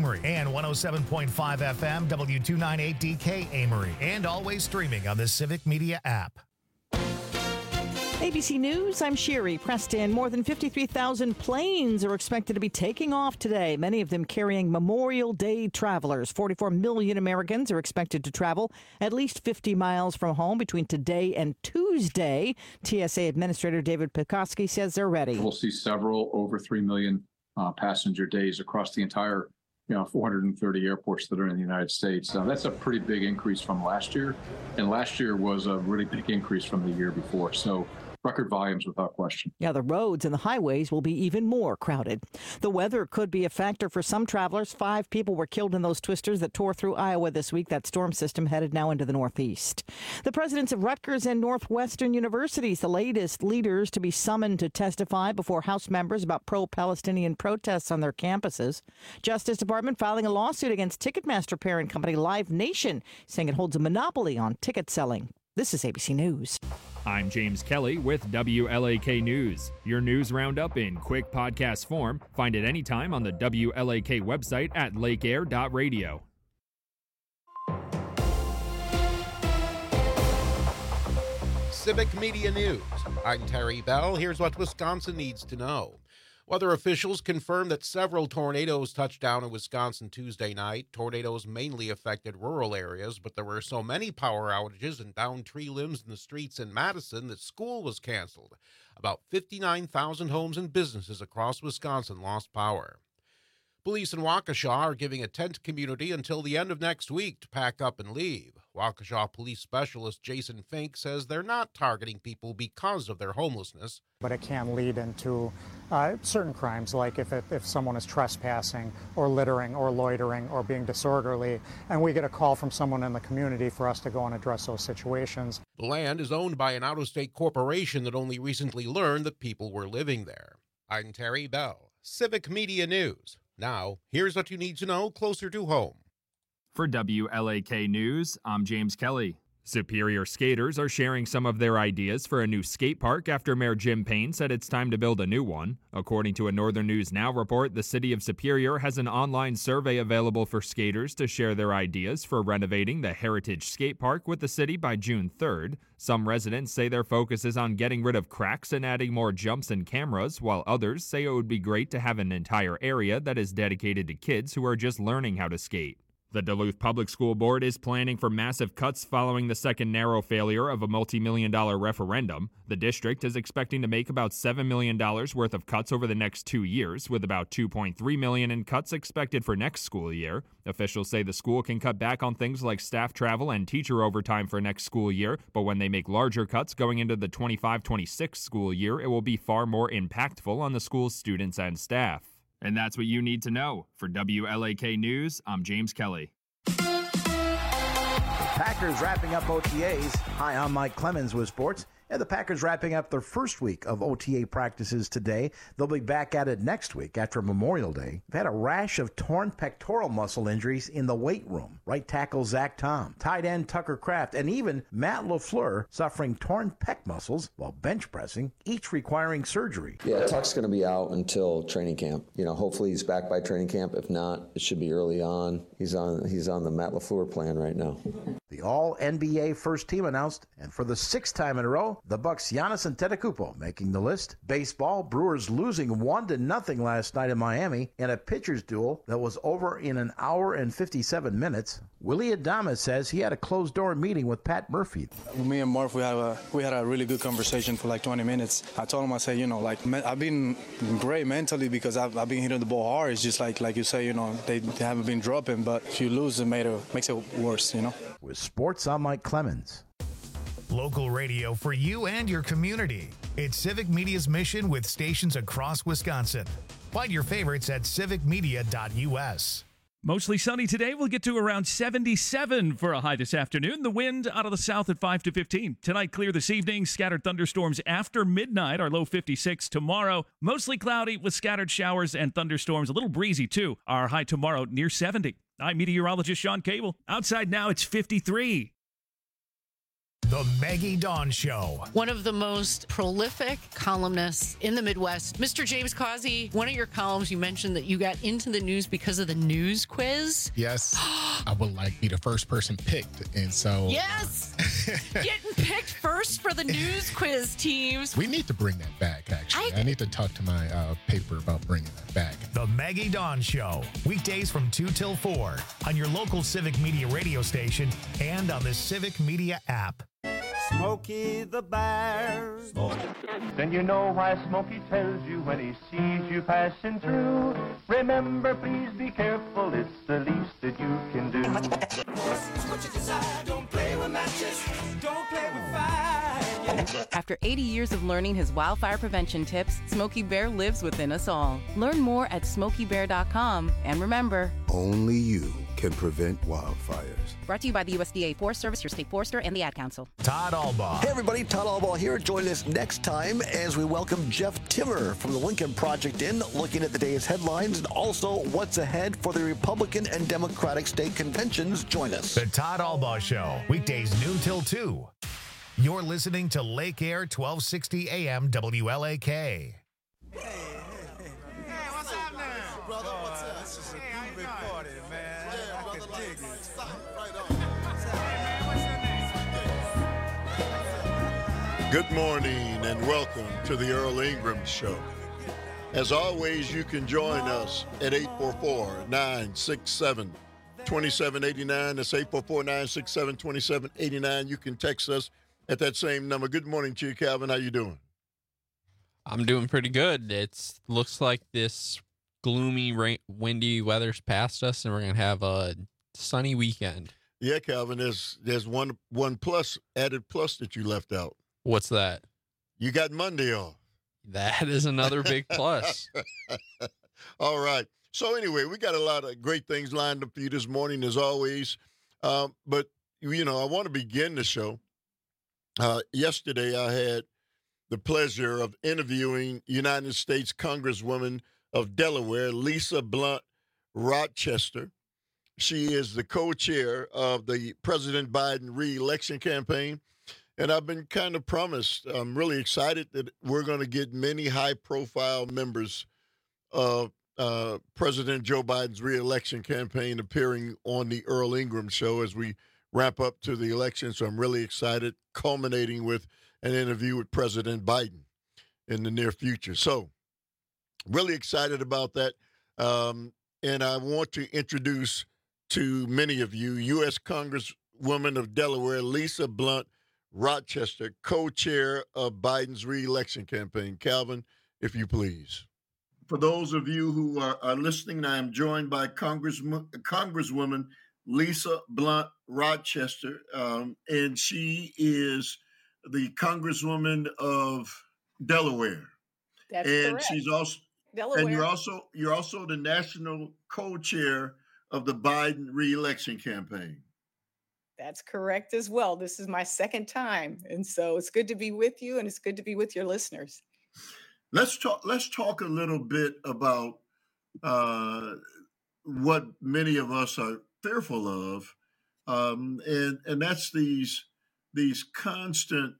Amory, and 107.5 FM W298DK Amory, and always streaming on the Civic Media app. ABC News, I'm Sherry Preston. More than 53,000 planes are expected to be taking off today, many of them carrying Memorial Day travelers. 44 million Americans are expected to travel at least 50 miles from home between today and Tuesday. TSA Administrator David Pekoski says they're ready. We'll see several over 3 million passenger days across the entire 430 airports that are in the United States. That's a pretty big increase from last year. And last year was a really big increase from the year before. So record volumes without question. Yeah, the roads and the highways will be even more crowded. The weather could be a factor for some travelers. 5 people were killed in those twisters that tore through Iowa this week. That storm system headed now into the Northeast. The presidents of Rutgers and Northwestern universities, the latest leaders to be summoned to testify before House members about pro-Palestinian protests on their campuses. Justice Department filing a lawsuit against Ticketmaster parent company Live Nation, saying it holds a monopoly on ticket selling. This is ABC News. I'm James Kelly with WLAK News. Your news roundup in quick podcast form. Find it anytime on the WLAK website at lakeair.radio. Civic Media News. I'm Terry Bell. Here's what Wisconsin needs to know. Weather officials confirmed that several tornadoes touched down in Wisconsin Tuesday night. Tornadoes mainly affected rural areas, but there were so many power outages and downed tree limbs in the streets in Madison that school was canceled. About 59,000 homes and businesses across Wisconsin lost power. Police in Waukesha are giving a tent community until the end of next week to pack up and leave. Waukesha Police Specialist Jason Fink says they're not targeting people because of their homelessness. But it can lead into certain crimes, like if someone is trespassing or littering or loitering or being disorderly, and we get a call from someone in the community for us to go and address those situations. The land is owned by an out-of-state corporation that only recently learned that people were living there. I'm Terry Bell, Civic Media News. Now, here's what you need to know closer to home. For WLAK News, I'm James Kelly. Superior skaters are sharing some of their ideas for a new skate park after Mayor Jim Payne said it's time to build a new one. According to a Northern News Now report, the city of Superior has an online survey available for skaters to share their ideas for renovating the Heritage Skate Park with the city by June 3rd. Some residents say their focus is on getting rid of cracks and adding more jumps and cameras, while others say it would be great to have an entire area that is dedicated to kids who are just learning how to skate. The Duluth Public School Board is planning for massive cuts following the second narrow failure of a multi-million-dollar referendum. The district is expecting to make about $7 million worth of cuts over the next 2 years, with about $2.3 million in cuts expected for next school year. Officials say the school can cut back on things like staff travel and teacher overtime for next school year, but when they make larger cuts going into the 25-26 school year, it will be far more impactful on the school's students and staff. And that's what you need to know. For WLAK News, I'm James Kelly. Packers wrapping up OTAs. Hi, I'm Mike Clemens with sports. The Packers wrapping up their first week of OTA practices today. They'll be back at it next week after Memorial Day. They've had a rash of torn pectoral muscle injuries in the weight room. Right tackle Zach Tom, tight end Tucker Kraft, and even Matt LaFleur suffering torn pec muscles while bench pressing, each requiring surgery. Yeah, Tuck's going to be out until training camp. Hopefully he's back by training camp. If not, it should be early on. He's on the Matt LaFleur plan right now. The All-NBA first team announced, and for the 6th time in a row, the Bucks' Giannis Antetokounmpo making the list. Baseball, Brewers losing 1-0 last night in Miami in a pitcher's duel that was over in an hour and 57 minutes. Willie Adames says he had a closed-door meeting with Pat Murphy. Me and Murph, we had a really good conversation for like 20 minutes. I told him, I said, I've been great mentally because I've been hitting the ball hard. It's just like you say, they haven't been dropping, but if you lose, it makes it worse, With sports, I'm Mike Clemens. Local radio for you and your community. It's Civic Media's mission with stations across Wisconsin. Find your favorites at civicmedia.us. Mostly sunny today. We'll get to around 77 for a high this afternoon. The wind out of the south at 5 to 15. Tonight, clear this evening. Scattered thunderstorms after midnight. Our low 56 tomorrow. Mostly cloudy with scattered showers and thunderstorms. A little breezy, too. Our high tomorrow near 70. I'm meteorologist Sean Cable. Outside now, it's 53. The Maggie Dawn Show. One of the most prolific columnists in the Midwest, Mr. James Causey. One of your columns, you mentioned that you got into the news because of the news quiz. Yes. I would like to be the first person picked. And so. Yes. Getting picked first for the news quiz teams. We need to bring that back, actually. I need to talk to my paper about bringing that back. The Maggie Dawn Show. Weekdays from 2 till 4 on your local Civic Media radio station and on the Civic Media app. Smokey the Bear. Then you know why Smokey tells you when he sees you passing through. Remember, please be careful, it's the least that you can do. What you decide, don't play with matches, don't play with fire. After 80 years of learning his wildfire prevention tips, Smokey Bear lives within us all. Learn more at SmokeyBear.com. And remember, only you can prevent wildfires. Brought to you by the USDA Forest Service, your state forester, and the Ad Council. Todd Albaugh. Hey everybody, Todd Albaugh here. Join us next time as we welcome Jeff Timmer from the Lincoln Project in, looking at the day's headlines and also what's ahead for the Republican and Democratic state conventions. Join us. The Todd Albaugh Show, weekdays noon till 2. You're listening to Lake Air 1260 AM WLAK. Hey, what's up now? Brother, what's up? This is a big party, man. Yeah, brother, I can dig it. Stop right on. Good morning and welcome to the Earl Ingram Show. As always, you can join us at 844-967-2789. That's 844-967-2789. You can text us at that same number. Good morning to you, Calvin. How you doing? I'm doing pretty good. It looks like this gloomy, windy weather's past us, and we're going to have a sunny weekend. Yeah, Calvin, there's one added plus that you left out. What's that? You got Monday off. That is another big plus. All right. So anyway, we got a lot of great things lined up for you this morning, as always. But, you know, I want to begin the show. Yesterday, I had the pleasure of interviewing United States Congresswoman of Delaware, Lisa Blunt Rochester. She is the co-chair of the President Biden re-election campaign. And I've been kind of promised, I'm really excited that we're going to get many high-profile members of President Joe Biden's re-election campaign appearing on the Earl Ingram Show as we wrap up to the election. So I'm really excited, culminating with an interview with President Biden in the near future. So really excited about that. And I want to introduce to many of you U.S. Congresswoman of Delaware, Lisa Blunt Rochester, co-chair of Biden's re-election campaign. Calvin, if you please. For those of you who are listening, I am joined by Congresswoman Lisa Blunt Rochester, and she is the Congresswoman of Delaware. That's and correct. She's also Delaware. And you're also the national co-chair of the Biden re-election campaign. That's correct as well. This is my second time. And so it's good to be with you and it's good to be with your listeners. Let's talk a little bit about what many of us are fearful of. And that's these constant,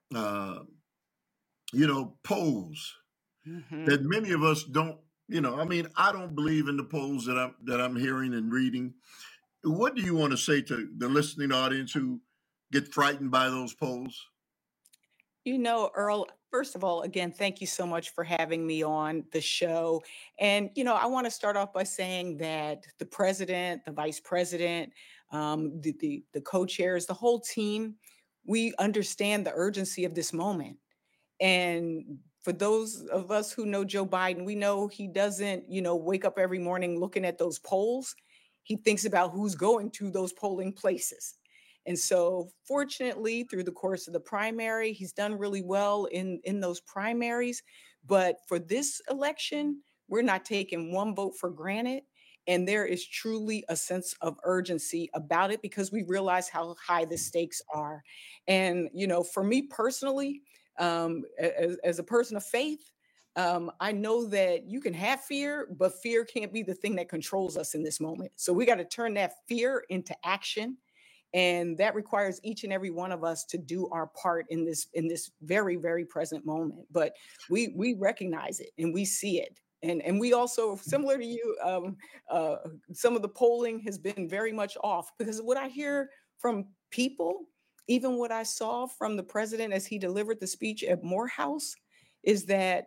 polls that many of us don't, I don't believe in the polls that I'm hearing and reading. What do you want to say to the listening audience who get frightened by those polls? Earl, first of all, again, thank you so much for having me on the show. And, I want to start off by saying that the president, the vice president, the co-chairs, the whole team, we understand the urgency of this moment. And for those of us who know Joe Biden, we know he doesn't, wake up every morning looking at those polls. He thinks about who's going to those polling places. And so fortunately, through the course of the primary, he's done really well in those primaries. But for this election, we're not taking one vote for granted. And there is truly a sense of urgency about it because we realize how high the stakes are. And, for me personally, as a person of faith, I know that you can have fear, but fear can't be the thing that controls us in this moment. So we got to turn that fear into action And that requires each and every one of us to do our part in this very, very present moment. But we recognize it and we see it. And we also, similar to you, some of the polling has been very much off, because what I hear from people, even what I saw from the president as he delivered the speech at Morehouse, is that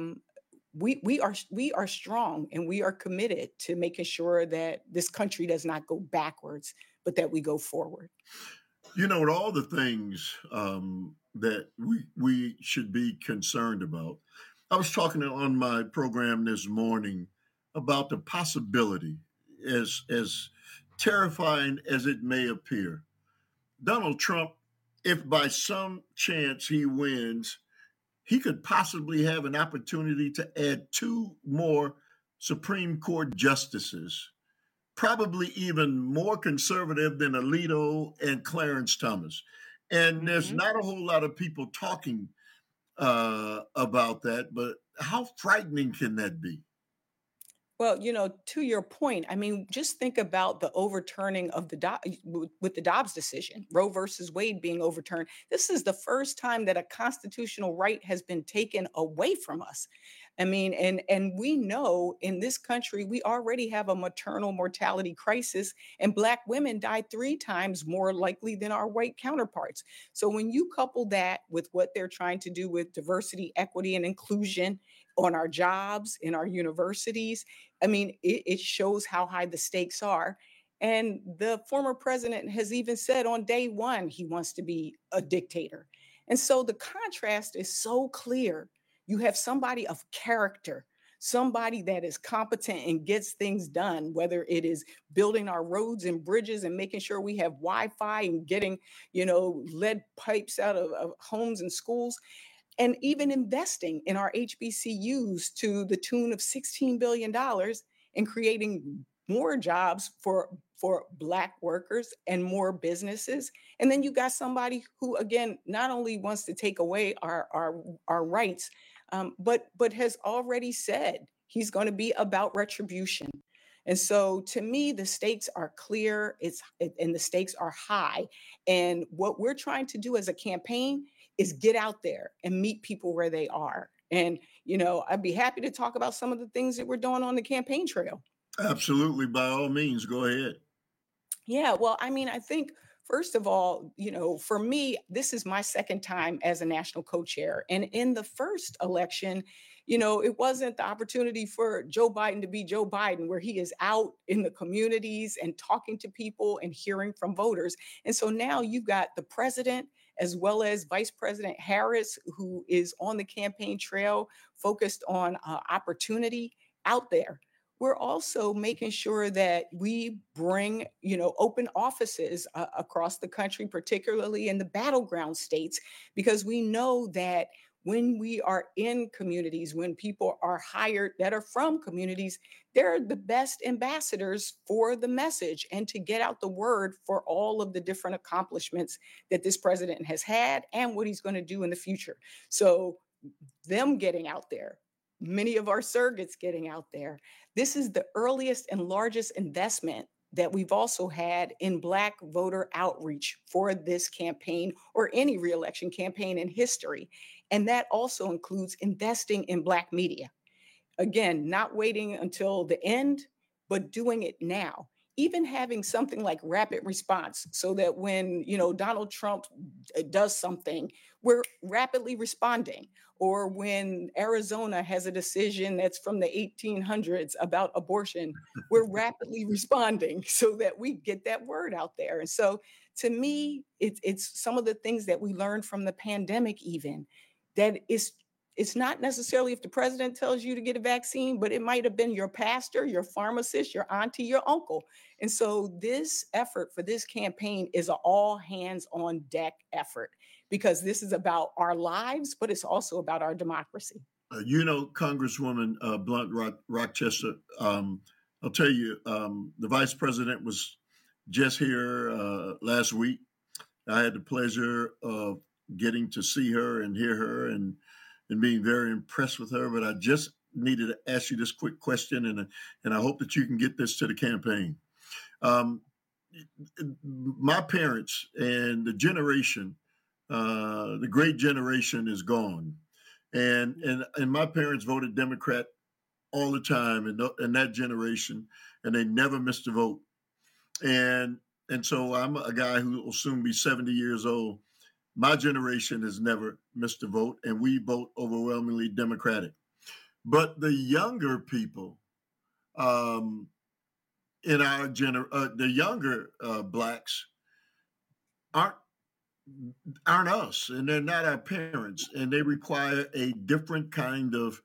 we are strong and we are committed to making sure that this country does not go backwards, but that we go forward. You know, all the things that we should be concerned about. I was talking on my program this morning about the possibility, as terrifying as it may appear, Donald Trump, if by some chance he wins, he could possibly have an opportunity to add 2 more Supreme Court justices, probably even more conservative than Alito and Clarence Thomas. And there's not a whole lot of people talking about that, but how frightening can that be? Well, to your point, I mean, just think about the overturning of with the Dobbs decision, Roe versus Wade being overturned. This is the first time that a constitutional right has been taken away from us. I mean, and we know in this country, we already have a maternal mortality crisis, and Black women die 3 times more likely than our white counterparts. So when you couple that with what they're trying to do with diversity, equity, and inclusion on our jobs, in our universities, I mean, it shows how high the stakes are. And the former president has even said on day one, he wants to be a dictator. And so the contrast is so clear. You have somebody of character, somebody that is competent and gets things done, whether it is building our roads and bridges and making sure we have Wi-Fi and getting, lead pipes out of homes and schools, and even investing in our HBCUs to the tune of $16 billion and creating more jobs for Black workers and more businesses. And then you got somebody who, again, not only wants to take away our rights, but has already said he's going to be about retribution. And so to me, the stakes are clear, and the stakes are high. And what we're trying to do as a campaign is get out there and meet people where they are. And, I'd be happy to talk about some of the things that we're doing on the campaign trail. Absolutely. By all means, go ahead. Yeah, well, I mean, I think, first of all, for me, this is my second time as a national co-chair. And in the first election, it wasn't the opportunity for Joe Biden to be Joe Biden, where he is out in the communities and talking to people and hearing from voters. And so now you've got the president as well as Vice President Harris, who is on the campaign trail, focused on opportunity out there. We're also making sure that we bring, open offices across the country, particularly in the battleground states, because we know that when we are in communities, when people are hired that are from communities, they're the best ambassadors for the message and to get out the word for all of the different accomplishments that this president has had and what he's going to do in the future. So them getting out there, many of our surrogates getting out there. This is the earliest and largest investment that we've also had in Black voter outreach for this campaign or any reelection campaign in history. And that also includes investing in Black media. Again, not waiting until the end, but doing it now. Even having something like rapid response so that when, Donald Trump does something, we're rapidly responding. Or when Arizona has a decision that's from the 1800s about abortion, we're rapidly responding so that we get that word out there. And so to me, it's some of the things that we learned from the pandemic even, that it's not necessarily if the president tells you to get a vaccine, but it might have been your pastor, your pharmacist, your auntie, your uncle. And so this effort for this campaign is an all hands on deck effort, because this is about our lives, but it's also about our democracy. Congresswoman Blunt Rochester, I'll tell you, the vice president was just here last week. I had the pleasure of getting to see her and hear her and being very impressed with her. But I just needed to ask you this quick question, and I hope that you can get this to the campaign. my parents and the generation, the great generation is gone. And my parents voted Democrat all the time in that generation, and they never missed a vote. And so I'm a guy who will soon be 70 years old. My generation has never missed a vote, and we vote overwhelmingly Democratic. But the younger people, in our the younger blacks aren't us, and they're not our parents, and they require a different kind of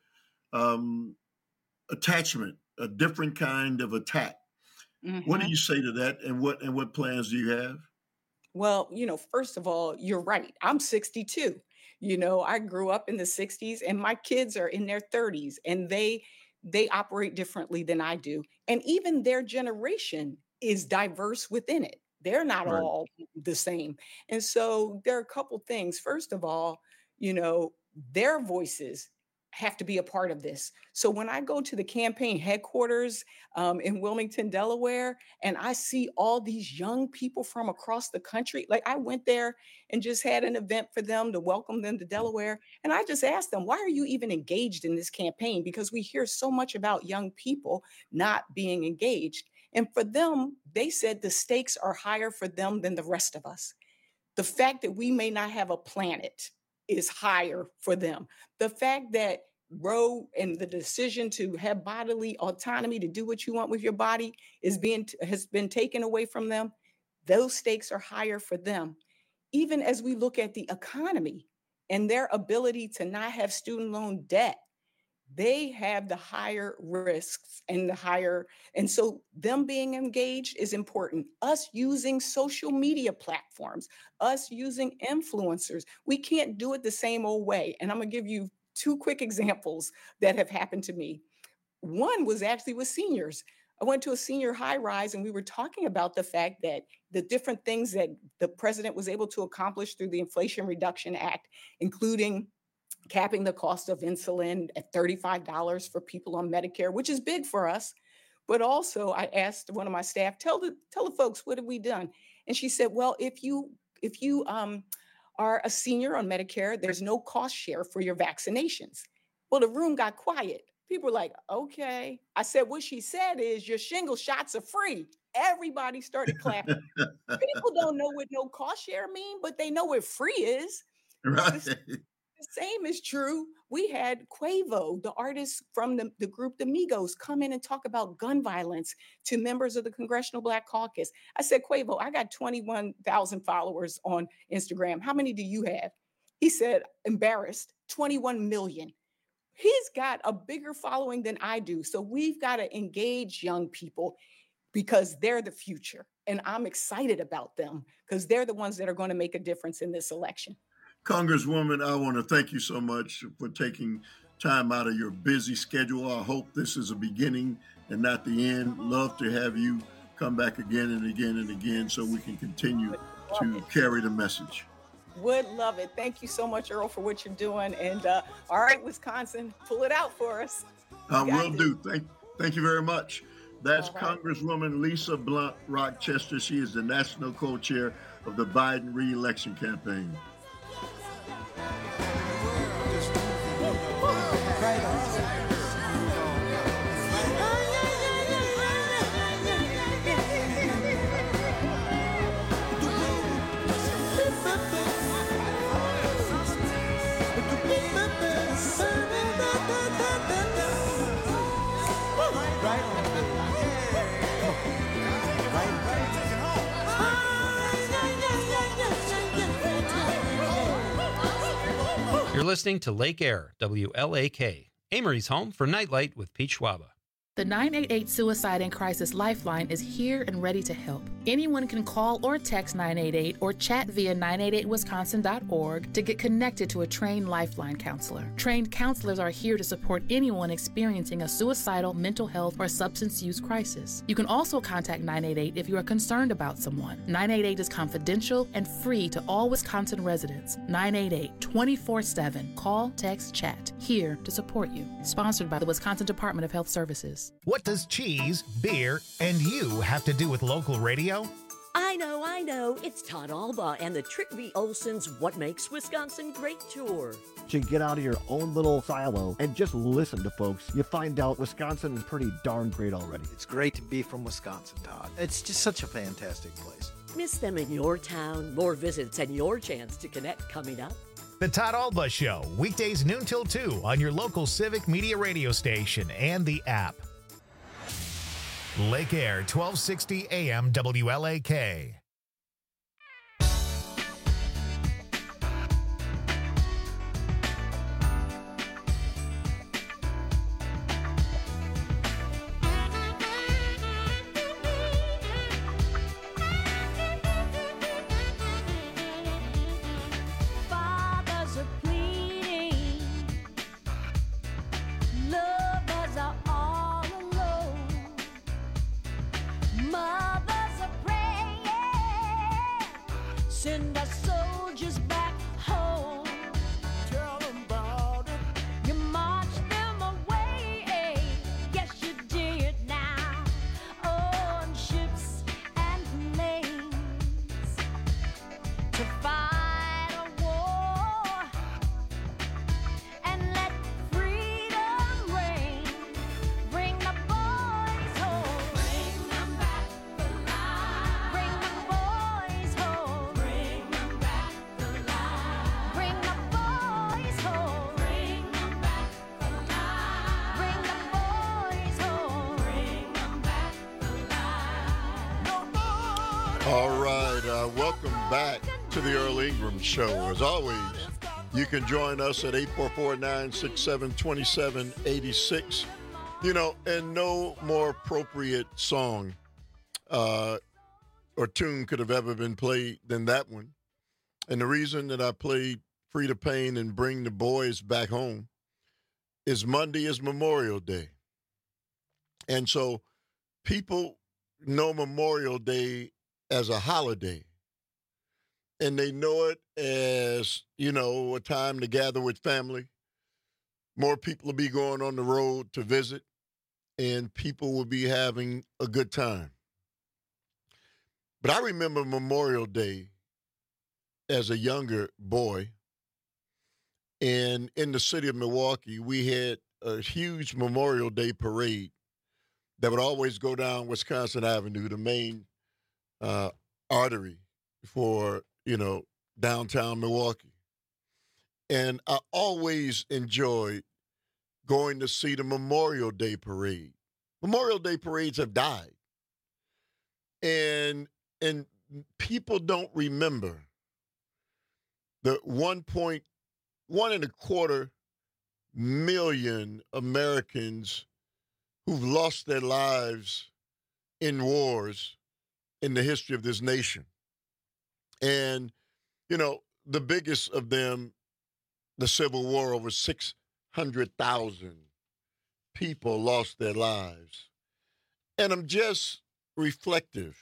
attachment, a different kind of attack. Mm-hmm. What do you say to that, and what plans do you have? Well, first of all, you're right. I'm 62. I grew up in the 60s, and my kids are in their 30s, and they operate differently than I do. And even their generation is diverse within it. They're not Right. all the same. And so there are a couple things. First of all, their voices have to be a part of this. So when I go to the campaign headquarters in Wilmington, Delaware, and I see all these young people from across the country, like I went there and just had an event for them to welcome them to Delaware. And I just asked them, why are you even engaged in this campaign? Because we hear so much about young people not being engaged. And for them, they said the stakes are higher for them than the rest of us. The fact that we may not have a planet is higher for them. The fact that Roe and the decision to have bodily autonomy to do what you want with your body has been taken away from them, those stakes are higher for them. Even as we look at the economy and their ability to not have student loan debt, they have the higher risks and so them being engaged is important. Us using social media platforms, us using influencers, we can't do it the same old way. And I'm gonna give you 2 quick examples that have happened to me. One was actually with seniors. I went to a senior high rise, and we were talking about the fact that the different things that the president was able to accomplish through the Inflation Reduction Act, including capping the cost of insulin at $35 for people on Medicare, which is big for us. But also I asked one of my staff, tell the folks, what have we done? And she said, well, if you are a senior on Medicare, there's no cost share for your vaccinations. Well, the room got quiet. People were like, okay. I said, what she said is your shingle shots are free. Everybody started clapping. People don't know what no cost share mean, but they know what free is. Right. The same is true. We had Quavo, the artist from the group The Migos, come in and talk about gun violence to members of the Congressional Black Caucus. I said, Quavo, I got 21,000 followers on Instagram. How many do you have? He said, embarrassed, 21 million. He's got a bigger following than I do. So we've got to engage young people because they're the future. And I'm excited about them because they're the ones that are going to make a difference in this election. Congresswoman, I want to thank you so much for taking time out of your busy schedule. I hope this is a beginning and not the end. Love to have you come back again and again and again so we can continue to carry the message. Would love it. Thank you so much, Earl, for what you're doing. And all right, Wisconsin, pull it out for us. I will do. Thank you very much. That's Congresswoman Lisa Blunt Rochester. She is the national co-chair of the Biden re-election campaign. You're listening to Lake Air, WLAK, Amory's home for Nightlight with Pete Schwaba. The 988 Suicide and Crisis Lifeline is here and ready to help. Anyone can call or text 988 or chat via 988wisconsin.org to get connected to a trained Lifeline counselor. Trained counselors are here to support anyone experiencing a suicidal, mental health, or substance use crisis. You can also contact 988 if you are concerned about someone. 988 is confidential and free to all Wisconsin residents. 988 24/7. Call, text, chat. Here to support you. Sponsored by the Wisconsin Department of Health Services. What does cheese, beer, and you have to do with local radio? I know. It's Todd Alba and the Trick V. Olson's What Makes Wisconsin Great tour. To get out of your own little silo and just listen to folks, you find out Wisconsin is pretty darn great already. It's great to be from Wisconsin, Todd. It's just such a fantastic place. Miss them in your town? More visits and your chance to connect coming up. The Todd Alba Show, weekdays noon till 2 on your local Civic Media radio station and the app. Lake Air, 1260 AM WLAK. Send our soldiers back home. Tell them about it. You marched them away. Yes, you did now. On ships and planes to fight a war and let freedom reign. Bring the boys home. Bring them back alive. Bring the boys home. Bring them back alive. Bring the boys home. Bring them back alive. Bring the boys home. Bring them back alive. No more. All right, welcome back to the Earl Ingram Show. As always, you can join us at 844-967-2786. You know, and no more appropriate song or tune could have ever been played than that one. And the reason that I played Free the Pain and Bring the Boys Back Home is Monday is Memorial Day. And so people know Memorial Day as a holiday. And they know it as, you know, a time to gather with family. More people will be going on the road to visit, and people will be having a good time. But I remember Memorial Day as a younger boy. And in the city of Milwaukee, we had a huge Memorial Day parade that would always go down Wisconsin Avenue, the main artery for, you know, downtown Milwaukee. And I always enjoyed going to see the Memorial Day parade. Memorial Day parades have died. And people don't remember the 1.25 million Americans who've lost their lives in wars in the history of this nation. And, you know, the biggest of them, the Civil War, over 600,000 people lost their lives. And I'm just reflective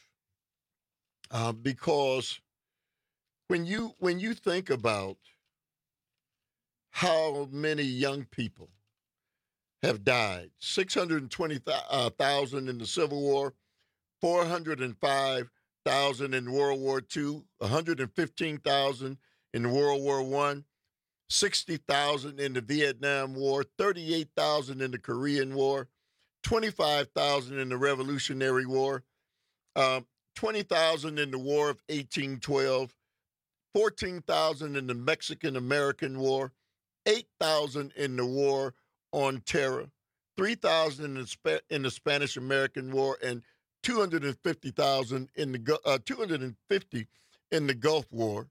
because when you think about how many young people have died, 620,000 in the Civil War, 405,000 in World War II, 115,000 in World War I, 60,000 in the Vietnam War, 38,000 in the Korean War, 25,000 in the Revolutionary War, 20,000 in the War of 1812, 14,000 in the Mexican-American War, 8,000 in the War on Terror, 3,000 in the Spanish-American War, and 250,000 in the 250 in the Gulf War.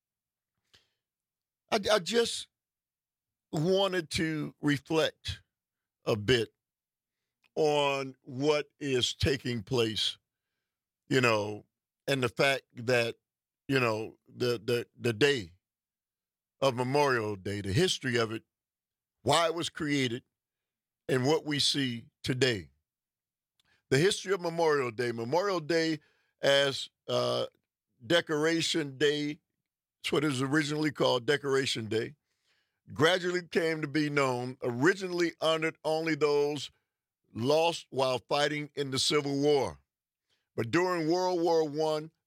I just wanted to reflect a bit on what is taking place, you know, and the fact that, you know, the day of Memorial Day, the history of it, why it was created, and what we see today. The history of Memorial Day as Decoration Day, that's what it was originally called, Decoration Day, gradually came to be known, originally honored only those lost while fighting in the Civil War. But during World War I,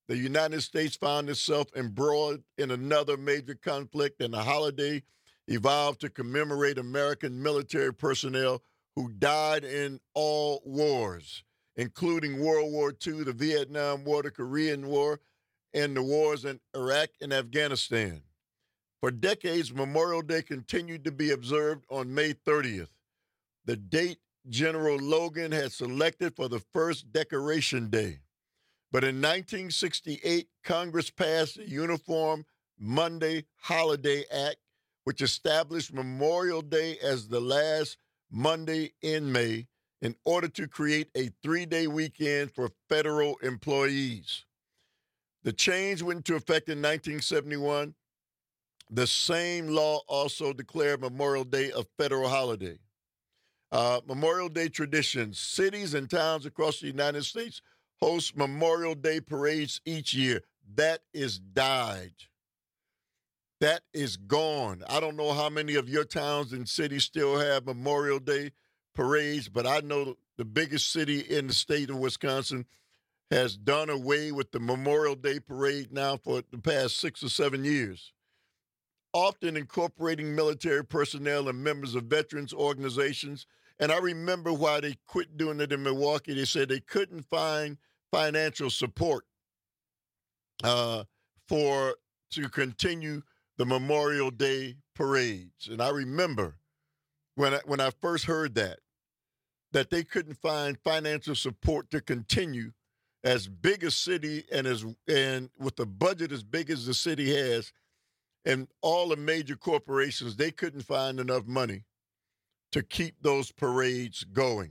the United States found itself embroiled in another major conflict, and the holiday evolved to commemorate American military personnel who died in all wars, including World War II, the Vietnam War, the Korean War, and the wars in Iraq and Afghanistan. For decades, Memorial Day continued to be observed on May 30th, the date General Logan had selected for the first Decoration Day. But in 1968, Congress passed the Uniform Monday Holiday Act, which established Memorial Day as the last Monday in May in order to create a 3-day weekend for federal employees. The change went into effect in 1971. The same law also declared Memorial Day a federal holiday. Memorial Day traditions. Cities and towns across the United States host Memorial Day parades each year. That is died. That is gone. I don't know how many of your towns and cities still have Memorial Day parades, but I know the biggest city in the state of Wisconsin has done away with the Memorial Day parade now for the past 6 or 7 years, often incorporating military personnel and members of veterans organizations. And I remember why they quit doing it in Milwaukee. They said they couldn't find financial support to continue the Memorial Day parades. And I remember when I first heard that they couldn't find financial support to continue as big a city and with a budget as big as the city has, and all the major corporations, they couldn't find enough money to keep those parades going.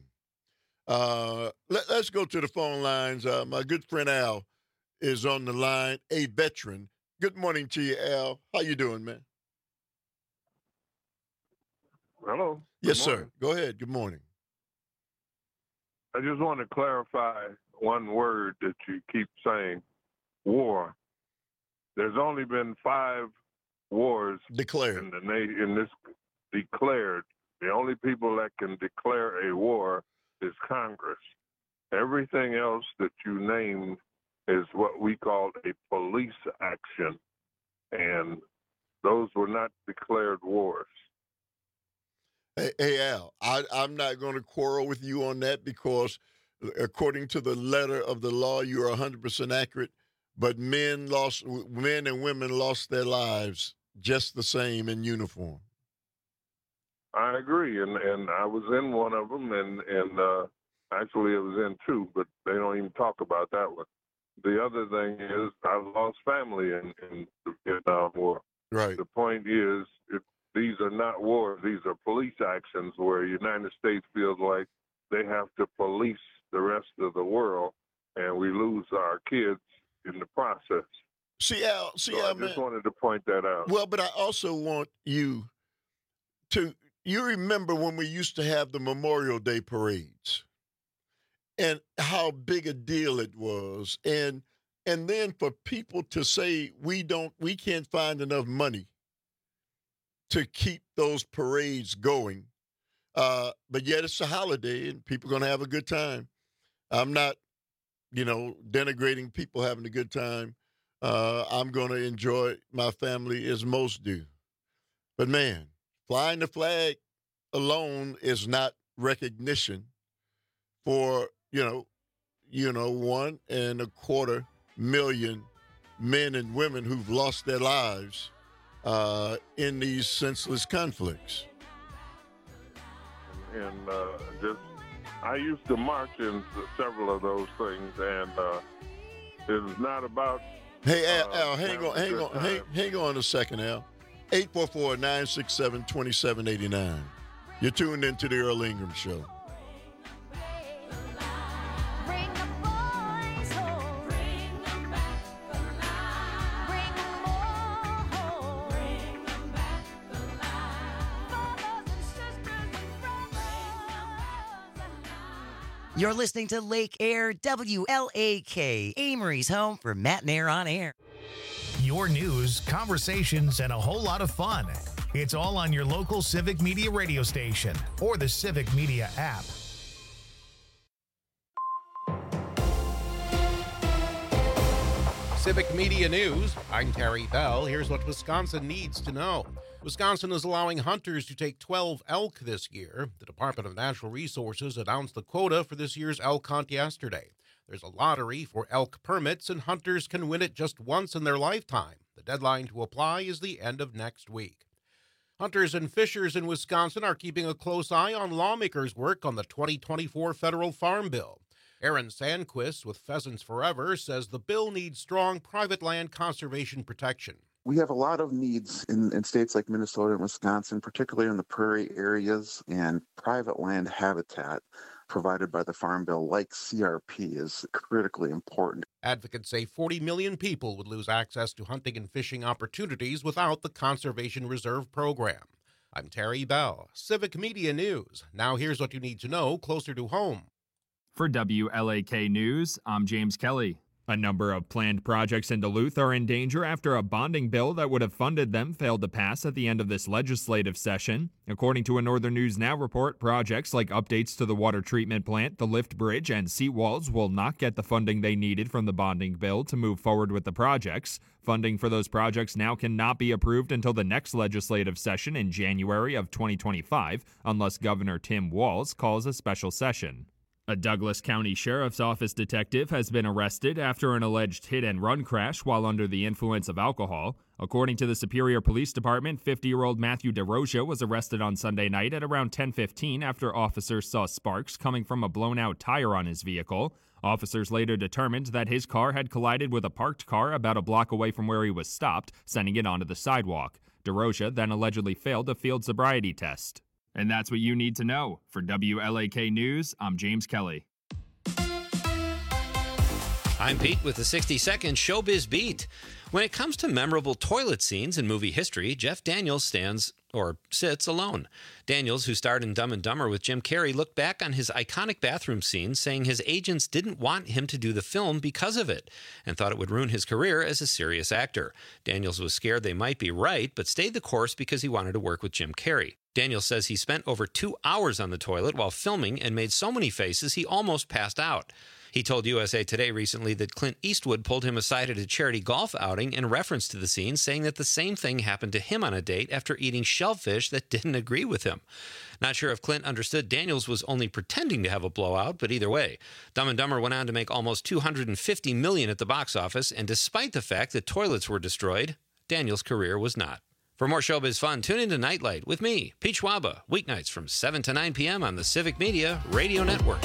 Let's go to the phone lines. My good friend Al is on the line, a veteran. Good morning to you, Al. How you doing, man? Hello. Yes, sir. Go ahead. Good morning. I just want to clarify one word that you keep saying, war. There's only been 5 wars declared in this declared. The only people that can declare a war is Congress. Everything else that you named is what we call a police action, and those were not declared wars. Hey Al, I'm not going to quarrel with you on that because according to the letter of the law, you are 100% accurate, but men and women lost their lives just the same in uniform. I agree, and I was in one of them, and actually I was in 2, but they don't even talk about that one. The other thing is I lost family in the Vietnam War. Right. The point is, these are not wars. These are police actions where the United States feels like they have to police the rest of the world, and we lose our kids in the process. I just wanted to point that out. Well, but I also want you to, you remember when we used to have the Memorial Day parades and how big a deal it was. And then for people to say we can't find enough money to keep those parades going. But yet it's a holiday and people are going to have a good time. I'm not, denigrating people having a good time. I'm going to enjoy my family as most do. But man, flying the flag alone is not recognition for, 1.25 million men and women who've lost their lives in these senseless conflicts. And I used to march in several of those things, and it's not about. Hey, Al, hang on a second, Al. 844-967-2789. You're tuned into the Earl Ingram Show. You're listening to Lake Air, WLAK, Amory's home for Matt and Air on Air. Your news, conversations, and a whole lot of fun. It's all on your local Civic Media radio station or the Civic Media app. Civic Media News. I'm Terry Bell. Here's what Wisconsin needs to know. Wisconsin is allowing hunters to take 12 elk this year. The Department of Natural Resources announced the quota for this year's elk hunt yesterday. There's a lottery for elk permits, and hunters can win it just once in their lifetime. The deadline to apply is the end of next week. Hunters and fishers in Wisconsin are keeping a close eye on lawmakers' work on the 2024 federal farm bill. Aaron Sandquist with Pheasants Forever says the bill needs strong private land conservation protection. We have a lot of needs in states like Minnesota and Wisconsin, particularly in the prairie areas, and private land habitat provided by the Farm Bill, like CRP, is critically important. Advocates say 40 million people would lose access to hunting and fishing opportunities without the Conservation Reserve Program. I'm Terry Bell, Civic Media News. Now here's what you need to know closer to home. For WLAK News, I'm James Kelly. A number of planned projects in Duluth are in danger after a bonding bill that would have funded them failed to pass at the end of this legislative session. According to a Northern News Now report, projects like updates to the water treatment plant, the lift bridge, and seawalls will not get the funding they needed from the bonding bill to move forward with the projects. Funding for those projects now cannot be approved until the next legislative session in January of 2025, unless Governor Tim Walz calls a special session. A Douglas County Sheriff's Office detective has been arrested after an alleged hit-and-run crash while under the influence of alcohol. According to the Superior Police Department, 50-year-old Matthew DeRosia was arrested on Sunday night at around 10:15 after officers saw sparks coming from a blown-out tire on his vehicle. Officers later determined that his car had collided with a parked car about a block away from where he was stopped, sending it onto the sidewalk. DeRosia then allegedly failed a field sobriety test. And that's what you need to know. For WLAK News, I'm James Kelly. I'm Pete with the 60-second Showbiz Beat. When it comes to memorable toilet scenes in movie history, Jeff Daniels sits alone. Daniels, who starred in Dumb and Dumber with Jim Carrey, looked back on his iconic bathroom scene, saying his agents didn't want him to do the film because of it, and thought it would ruin his career as a serious actor. Daniels was scared they might be right, but stayed the course because he wanted to work with Jim Carrey. Daniels says he spent over 2 hours on the toilet while filming and made so many faces he almost passed out. He told USA Today recently that Clint Eastwood pulled him aside at a charity golf outing in reference to the scene, saying that the same thing happened to him on a date after eating shellfish that didn't agree with him. Not sure if Clint understood Daniels was only pretending to have a blowout, but either way, Dumb and Dumber went on to make almost $250 million at the box office, and despite the fact that toilets were destroyed, Daniels' career was not. For more showbiz fun, tune into Nightlight with me, Pete Schwaba, weeknights from 7 to 9 p.m. on the Civic Media Radio Network.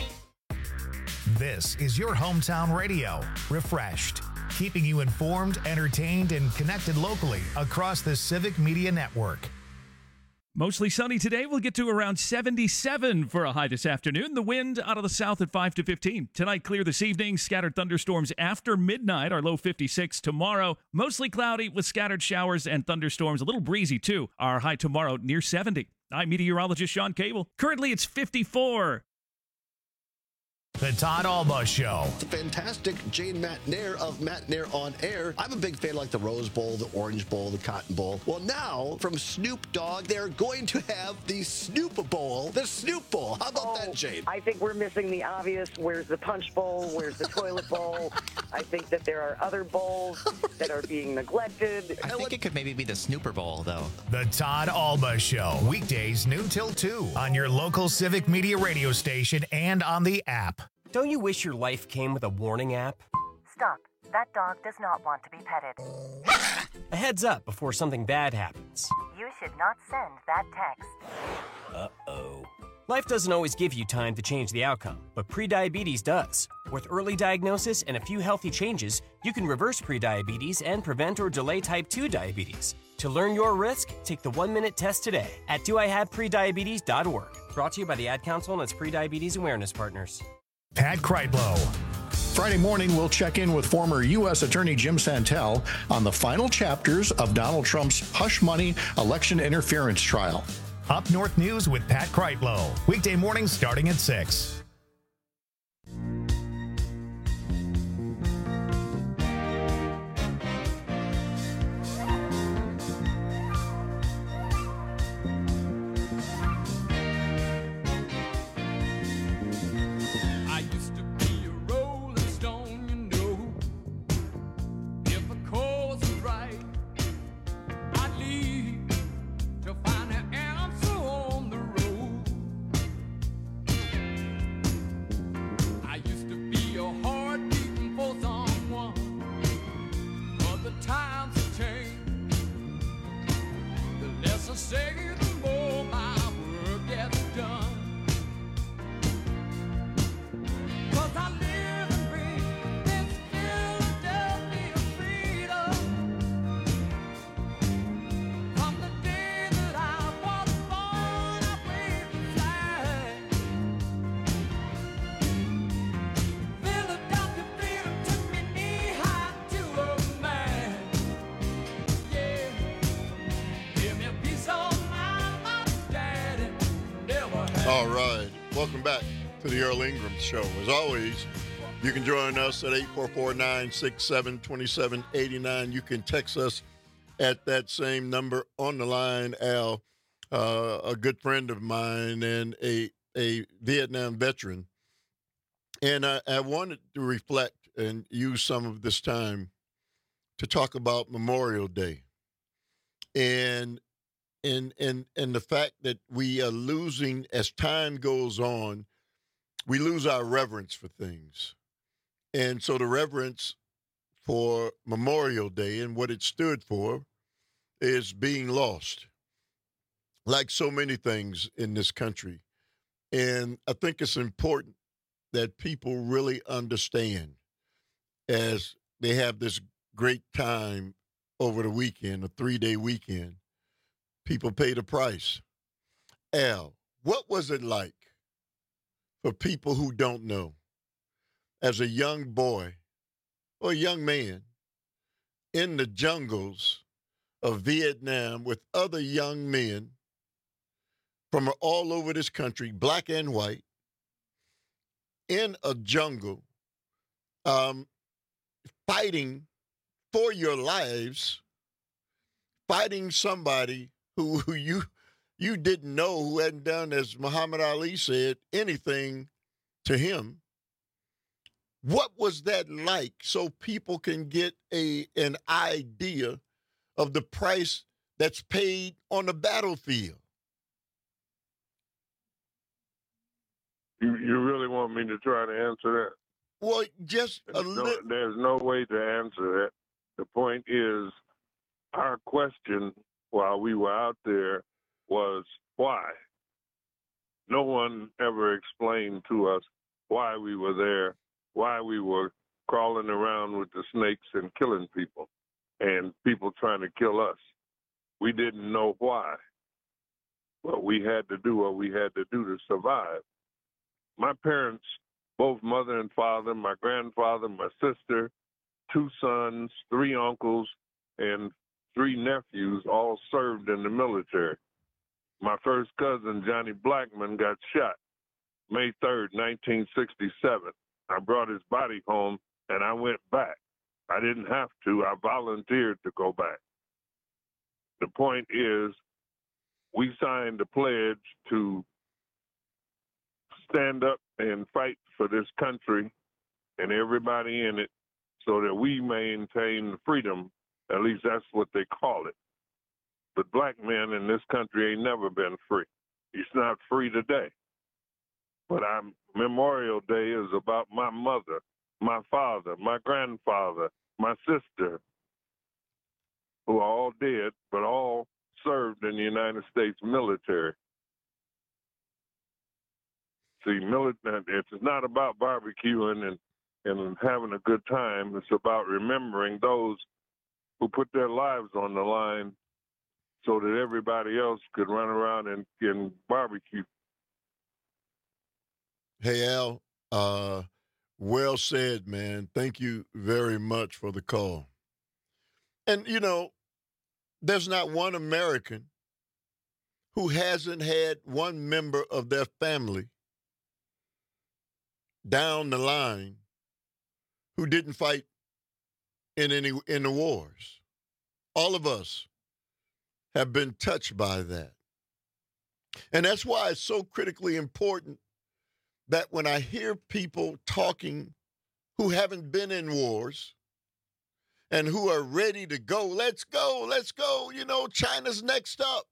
This is your hometown radio, refreshed, keeping you informed, entertained, and connected locally across the Civic Media Network. Mostly sunny today. We'll get to around 77 for a high this afternoon. The wind out of the south at 5 to 15. Tonight, clear this evening. Scattered thunderstorms after midnight. Our low 56 tomorrow. Mostly cloudy with scattered showers and thunderstorms. A little breezy, too. Our high tomorrow near 70. I'm meteorologist Sean Cable. Currently, it's 54. The Todd Alba Show. The fantastic Jane Matnair of Matnair on Air. I'm a big fan like the Rose Bowl, the Orange Bowl, the Cotton Bowl. Well, now from Snoop Dogg, they're going to have the Snoop Bowl, the Snoop Bowl. How about that, Jane? I think we're missing the obvious. Where's the Punch Bowl? Where's the Toilet Bowl? I think that there are other bowls that are being neglected. I think it could maybe be the Snooper Bowl, though. The Todd Alba Show. Weekdays noon till 2 on your local Civic Media radio station and on the app. Don't you wish your life came with a warning app? Stop. That dog does not want to be petted. A heads up before something bad happens. You should not send that text. Uh-oh. Life doesn't always give you time to change the outcome, but prediabetes does. With early diagnosis and a few healthy changes, you can reverse prediabetes and prevent or delay type 2 diabetes. To learn your risk, take the 1-minute test today at doihaveprediabetes.org. Brought to you by the Ad Council and its prediabetes awareness partners. Pat Kreitlow. Friday morning, we'll check in with former U.S. Attorney Jim Santel on the final chapters of Donald Trump's hush money election interference trial. Up North News with Pat Kreitlow. Weekday mornings starting at 6. the Earl Ingram Show. As always, you can join us at 844-967-2789. You can text us at that same number. On the line, Al, a good friend of mine and a Vietnam veteran. And I wanted to reflect and use some of this time to talk about Memorial Day and the fact that we are losing, as time goes on, we lose our reverence for things. And so the reverence for Memorial Day and what it stood for is being lost, like so many things in this country. And I think it's important that people really understand as they have this great time over the weekend, a 3-day weekend, people pay the price. Al, what was it like for people who don't know, as a young boy or a young man in the jungles of Vietnam with other young men from all over this country, black and white, in a jungle, fighting for your lives, fighting somebody who you didn't know, who hadn't done, as Muhammad Ali said, anything to him. What was that like, so people can get an idea of the price that's paid on the battlefield? You really want me to try to answer that? Well, just there's no way to answer that. The point is, our question while we were out there was why. No one ever explained to us why we were there, why we were crawling around with the snakes and killing people, and people trying to kill us. We didn't know why. But we had to do what we had to do to survive. My parents, both mother and father, my grandfather, my sister, 2 sons, 3 uncles, and 3 nephews all served in the military. My first cousin, Johnny Blackman, got shot May 3rd, 1967. I brought his body home, and I went back. I didn't have to. I volunteered to go back. The point is, we signed a pledge to stand up and fight for this country and everybody in it so that we maintain freedom. At least that's what they call it. But black men in this country ain't never been free. It's not free today. But Memorial Day is about my mother, my father, my grandfather, my sister, who are all dead, but all served in the United States military. See, it's not about barbecuing and having a good time. It's about remembering those who put their lives on the line so that everybody else could run around and barbecue. Hey, Al, well said, man. Thank you very much for the call. And, there's not one American who hasn't had one member of their family down the line who didn't fight in the wars. All of us have been touched by that. And that's why it's so critically important that when I hear people talking who haven't been in wars and who are ready to go, let's go, China's next up.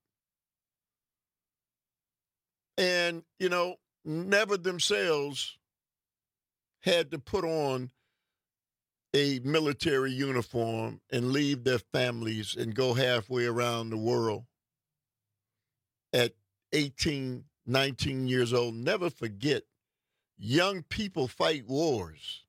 And, never themselves had to put on a military uniform and leave their families and go halfway around the world at 18, 19 years old. Never forget, young people fight wars,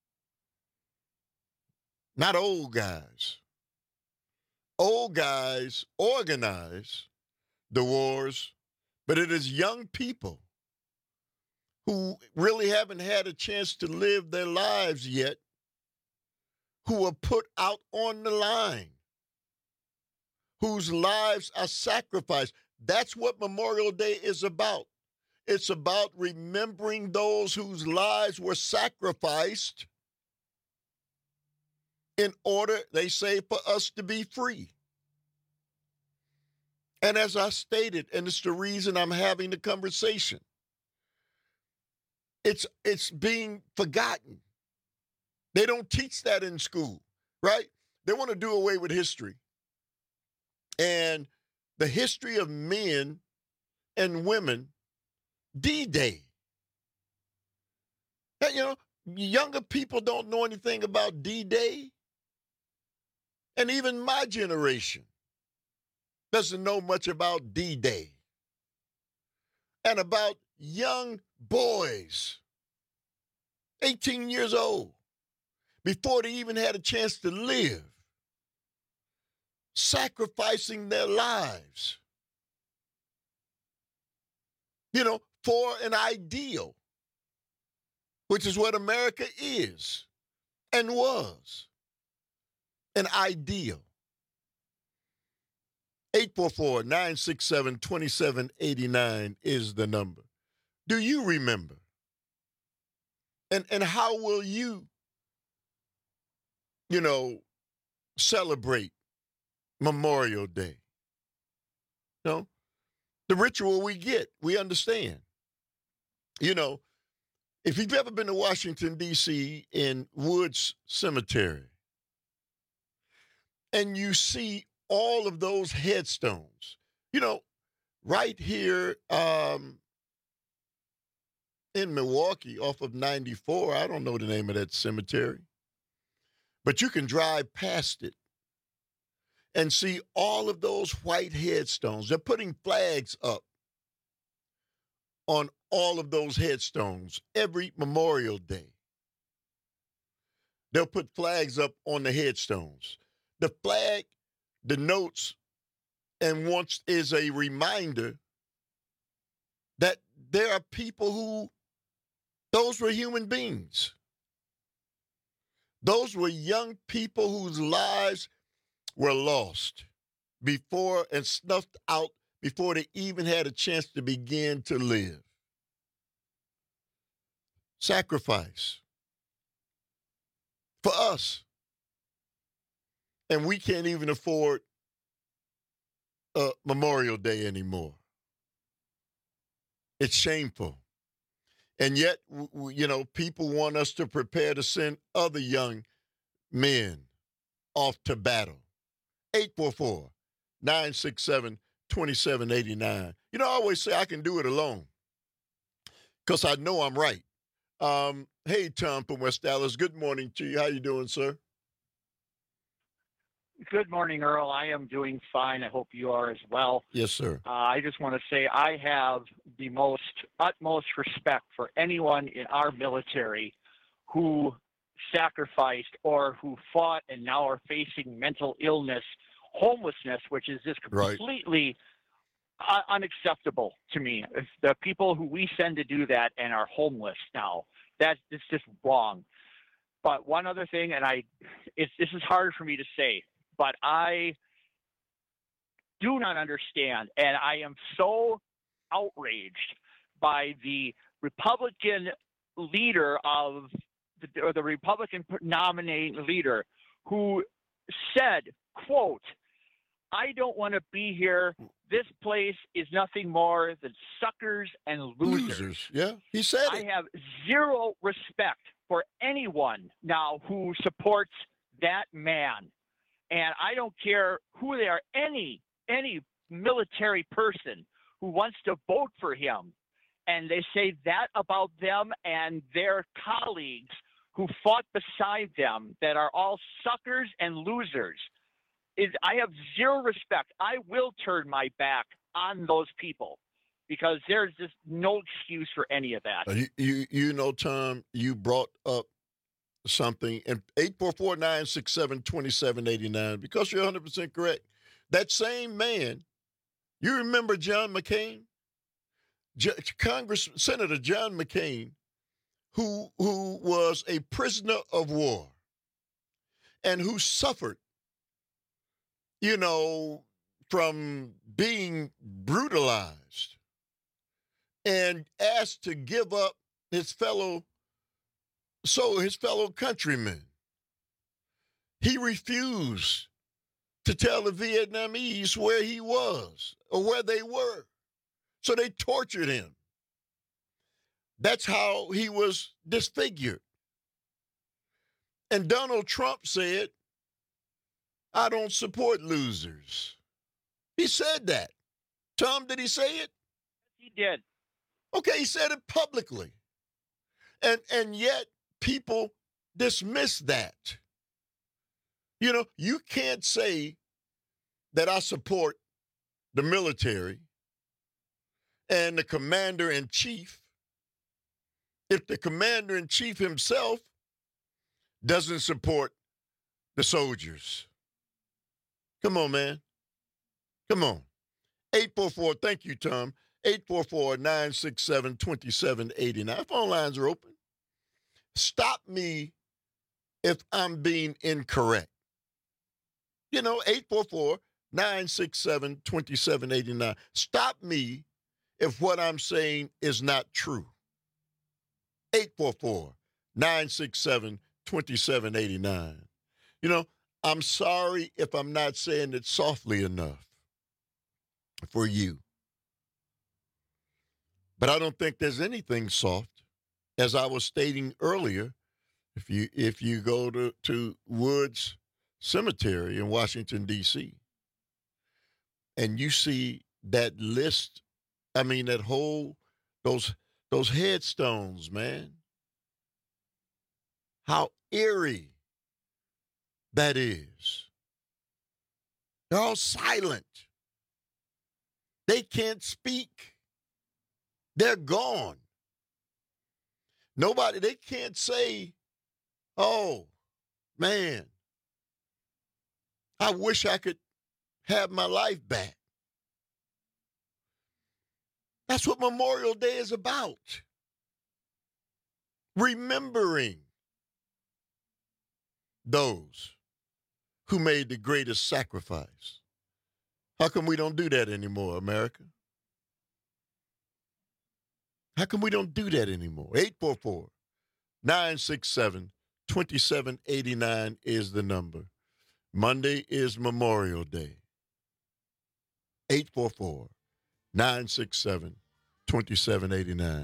not old guys. Old guys organize the wars, but it is young people who really haven't had a chance to live their lives yet who are put out on the line, whose lives are sacrificed. That's what Memorial Day is about. It's about remembering those whose lives were sacrificed in order, they say, for us to be free. And as I stated, and it's the reason I'm having the conversation, it's being forgotten. They don't teach that in school, right? They want to do away with history. And the history of men and women, D-Day. Hey, you know, younger people don't know anything about D-Day. And even my generation doesn't know much about D-Day. And about young boys, 18 years old, before they even had a chance to live, sacrificing their lives, you know, for an ideal, which is what America is and was, an ideal. 844-967-2789 is the number. Do you remember? And how will you, you know, celebrate Memorial Day? You know, the ritual we get, we understand. You know, if you've ever been to Washington, D.C. in Woods Cemetery, and you see all of those headstones, you know, right here in Milwaukee off of 94, I don't know the name of that cemetery, but you can drive past it and see all of those white headstones. They're putting flags up on all of those headstones every Memorial Day. They'll put flags up on the headstones. The flag denotes and once is a reminder that there are people who, those were human beings. Those were young people whose lives were lost before and snuffed out before they even had a chance to begin to live. Sacrifice for us. And we can't even afford Memorial Day anymore. It's shameful. And yet, you know, people want us to prepare to send other young men off to battle. 844-967-2789. You know, I always say I can do it alone because I know I'm right. Hey, Tom from West Dallas. Good morning to you. How you doing, sir? Good morning, Earl. I am doing fine. I hope you are as well. Yes, sir. I just want to say I have the utmost respect for anyone in our military who sacrificed or who fought and now are facing mental illness, homelessness, which is just completely unacceptable to me. If the people who we send to do that and are homeless now, it's just wrong. But one other thing, and this is hard for me to say, but I do not understand, and I am so outraged by the Republican leader or the Republican nominating leader who said, quote, "I don't want to be here. This place is nothing more than suckers and losers." Yeah, he said I have zero respect for anyone now who supports that man. And I don't care who they are, any military person who wants to vote for him, and they say that about them and their colleagues who fought beside them that are all suckers and losers, I have zero respect. I will turn my back on those people because there's just no excuse for any of that. You know, Tom, you brought up something, and 844-967-2789, because you're 100% correct. That same man, you remember John McCain? Senator John McCain, who was a prisoner of war and who suffered, you know, from being brutalized and asked to give up his fellow countrymen. He refused to tell the Vietnamese where he was or where they were. So they tortured him. That's how he was disfigured. And Donald Trump said, I don't support losers. He said that. Tom, did he say it? He did. Okay, he said it publicly. And yet people dismiss that. You know, you can't say that I support the military and the commander-in-chief if the commander-in-chief himself doesn't support the soldiers. Come on, man. Come on. 844, thank you, Tom. 844-967-2789. Phone lines are open. Stop me if I'm being incorrect. You know, 844-967-2789. Stop me if what I'm saying is not true. 844-967-2789. You know, I'm sorry if I'm not saying it softly enough for you. But I don't think there's anything soft. As I was stating earlier, if you go to Woods Cemetery in Washington, D.C., and you see that list, I mean, that whole, those headstones, man, how eerie that is. They're all silent. They can't speak. They're gone. They can't say, oh, man, I wish I could have my life back. That's what Memorial Day is about. Remembering those who made the greatest sacrifice. How come we don't do that anymore, America? How come we don't do that anymore? 844-967-2789 is the number. Monday is Memorial Day. 844-967-2789.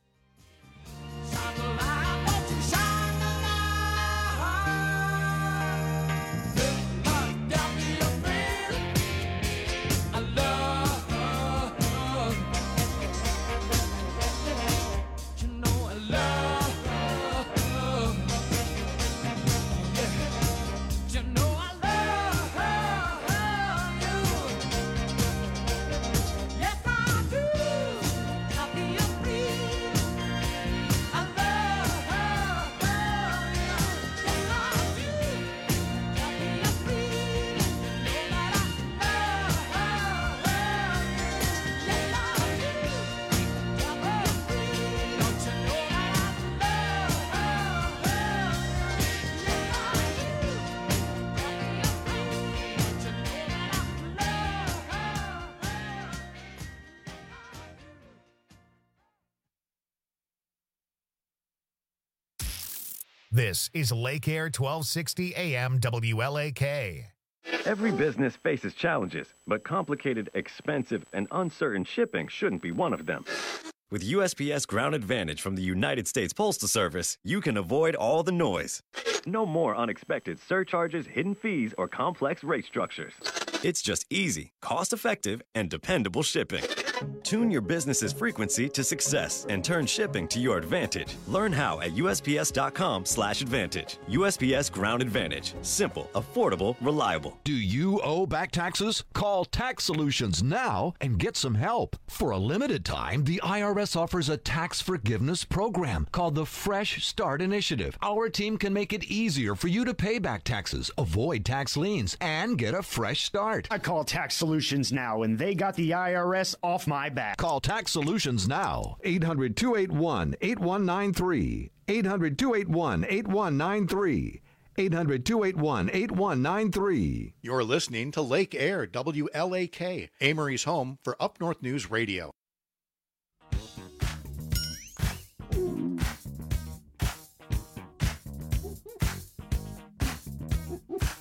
This is Lake Air 1260 AM WLAK. Every business faces challenges, but complicated, expensive, and uncertain shipping shouldn't be one of them. With USPS Ground Advantage from the United States Postal Service, you can avoid all the noise. No more unexpected surcharges, hidden fees, or complex rate structures. It's just easy, cost-effective, and dependable shipping. Tune your business's frequency to success and turn shipping to your advantage. Learn how at USPS.com/advantage. USPS Ground Advantage. Simple, affordable, reliable. Do you owe back taxes? Call Tax Solutions now and get some help. For a limited time, the IRS offers a tax forgiveness program called the Fresh Start Initiative. Our team can make it easier for you to pay back taxes, avoid tax liens, and get a fresh start. I call Tax Solutions now, and they got the IRS off my back. Call Tax Solutions now. 800-281-8193. 800-281-8193. 800-281-8193. You're listening to Lake Air WLAK, Amory's home for Up North News Radio.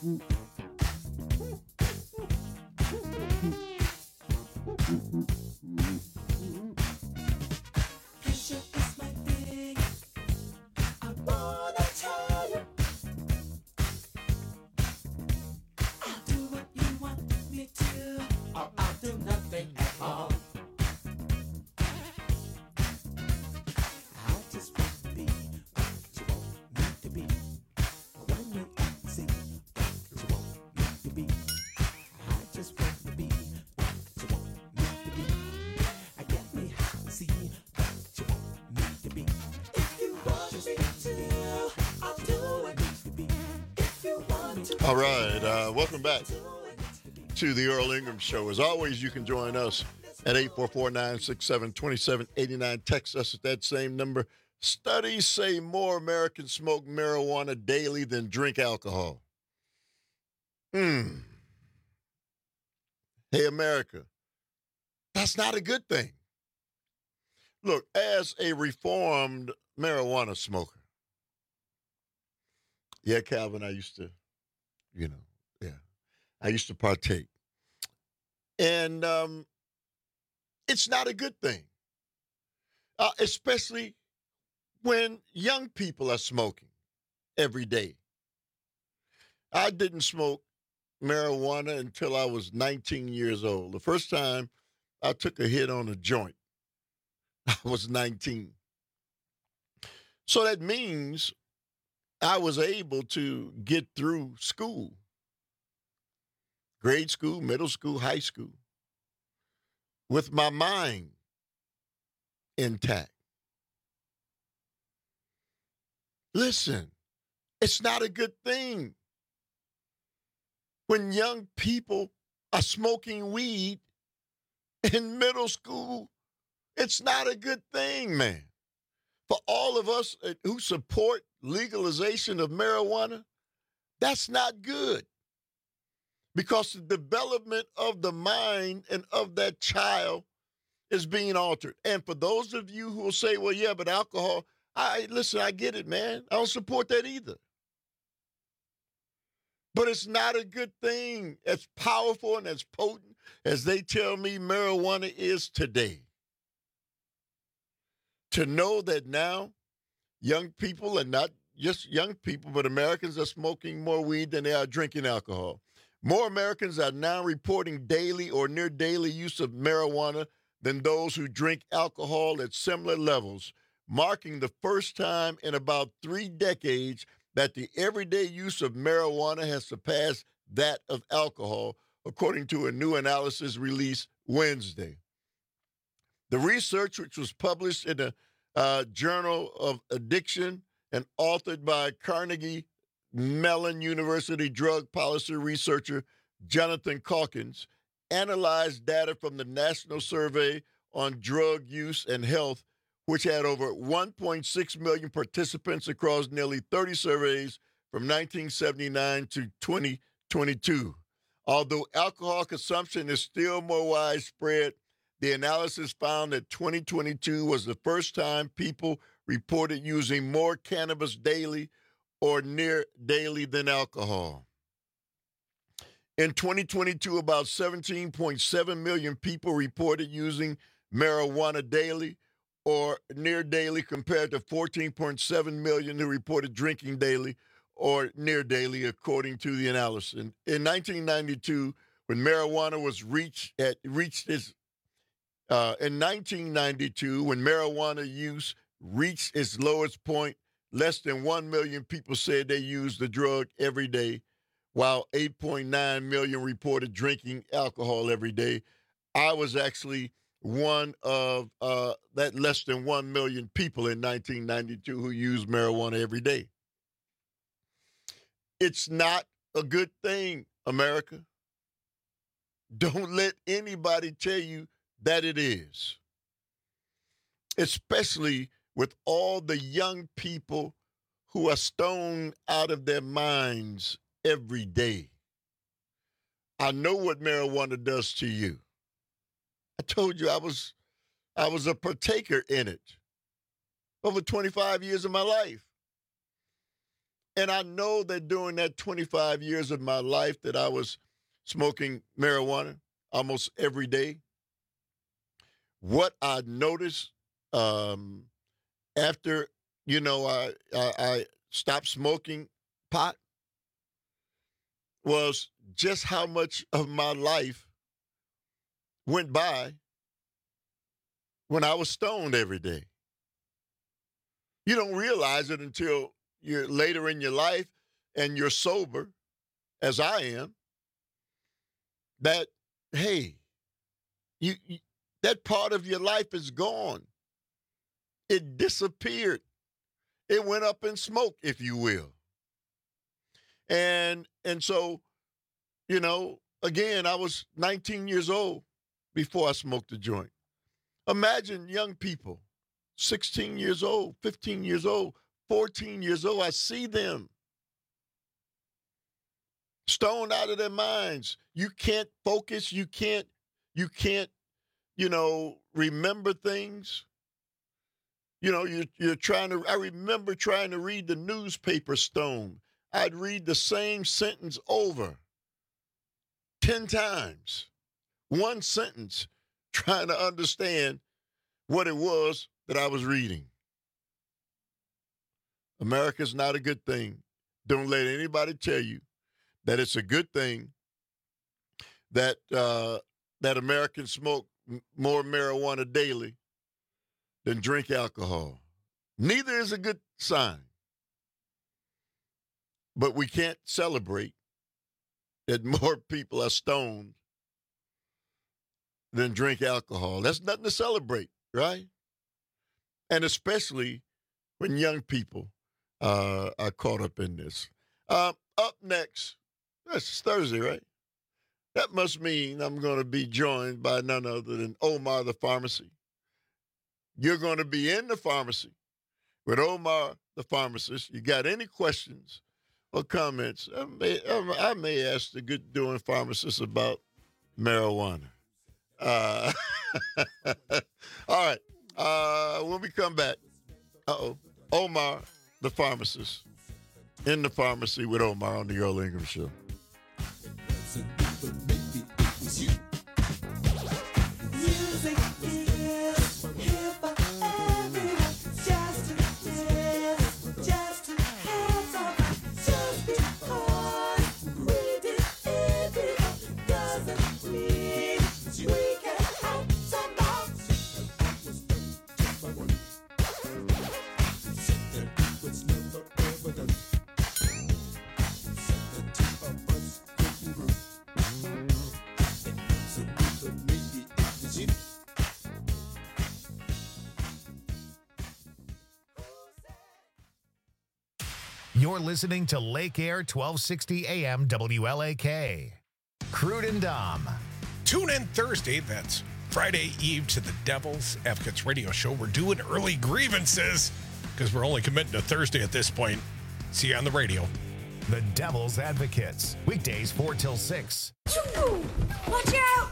All right, welcome back to the Earl Ingram Show. As always, you can join us at 844-967-2789. Text us at that same number. Studies say more Americans smoke marijuana daily than drink alcohol. Hey, America, that's not a good thing. Look, as a reformed marijuana smoker, yeah, Calvin, I used to, I used to partake. And it's not a good thing, especially when young people are smoking every day. I didn't smoke marijuana until I was 19 years old. The first time I took a hit on a joint, I was 19. So that means I was able to get through school, grade school, middle school, high school, with my mind intact. Listen, it's not a good thing when young people are smoking weed in middle school. It's not a good thing, man. For all of us who support legalization of marijuana, that's not good, because the development of the mind and of that child is being altered. And for those of you who will say, well, yeah, but alcohol, listen, I get it, man. I don't support that either. But it's not a good thing, as powerful and as potent as they tell me marijuana is today. To know that now young people, and not just young people, but Americans are smoking more weed than they are drinking alcohol. More Americans are now reporting daily or near daily use of marijuana than those who drink alcohol at similar levels, marking the first time in about 3 decades that the everyday use of marijuana has surpassed that of alcohol, according to a new analysis released Wednesday. The research, which was published in the Journal of Addiction and authored by Carnegie Mellon University drug policy researcher Jonathan Calkins, analyzed data from the National Survey on Drug Use and Health, which had over 1.6 million participants across nearly 30 surveys from 1979 to 2022. Although alcohol consumption is still more widespread, the analysis found that 2022 was the first time people reported using more cannabis daily or near daily than alcohol. In 2022, about 17.7 million people reported using marijuana daily or near daily, compared to 14.7 million who reported drinking daily or near daily, according to the analysis. In 1992, when marijuana was reached its in 1992, when marijuana use reached its lowest point, less than 1 million people said they used the drug every day, while 8.9 million reported drinking alcohol every day. I was actually one of that less than 1 million people in 1992 who used marijuana every day. It's not a good thing, America. Don't let anybody tell you that it is, especially with all the young people who are stoned out of their minds every day. I know what marijuana does to you. I told you I was a partaker in it over 25 years of my life. And I know that during that 25 years of my life that I was smoking marijuana almost every day, what I noticed after, I stopped smoking pot was just how much of my life went by when I was stoned every day. You don't realize it until you're later in your life and you're sober, as I am, that, hey, you that part of your life is gone. It disappeared. It went up in smoke, if you will. And so, again, I was 19 years old before I smoked a joint. Imagine young people, 16 years old, 15 years old, 14 years old. I see them stoned out of their minds. You can't focus. You can't, remember things. You're trying to, I remember trying to read the newspaper stoned. I'd read the same sentence over 10 times. One sentence, trying to understand what it was that I was reading. America's not a good thing. Don't let anybody tell you that it's a good thing that that Americans smoke more marijuana daily than drink alcohol. Neither is a good sign. But we can't celebrate that more people are stoned than drink alcohol. That's nothing to celebrate, right? And especially when young people are caught up in this. Up next, that's Thursday, right? That must mean I'm going to be joined by none other than Omar the Pharmacy. You're going to be in the pharmacy with Omar the Pharmacist. You got any questions or comments? I may ask the good doing pharmacist about marijuana. All right. When we come back, Omar the Pharmacist in the pharmacy with Omar on the Earl Ingram Show. You're listening to Lake Air 1260 AM WLAK. Crude and Dom. Tune in Thursday, that's Friday Eve, to the Devil's Advocates radio show. We're doing early grievances because we're only committing to Thursday at this point. See you on the radio. The Devil's Advocates, weekdays 4 till 6. Watch out!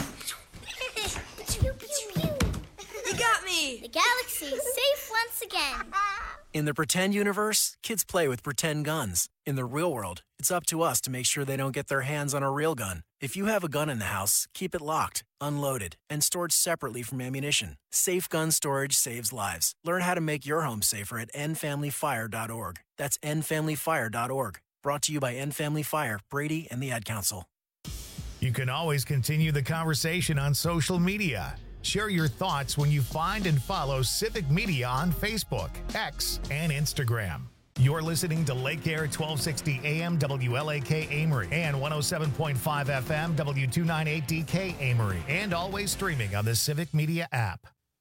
You got me! The galaxy is safe once again. In the pretend universe, kids play with pretend guns. In the real world, it's up to us to make sure they don't get their hands on a real gun. If you have a gun in the house, keep it locked, unloaded, and stored separately from ammunition. Safe gun storage saves lives. Learn how to make your home safer at endfamilyfire.org. That's endfamilyfire.org. Brought to you by End Family Fire, Brady, and the Ad Council. You can always continue the conversation on social media. Share your thoughts when you find and follow Civic Media on Facebook, X, and Instagram. You're listening to Lake Air 1260 AM WLAK Amory and 107.5 FM W298DK Amory, and always streaming on the Civic Media app.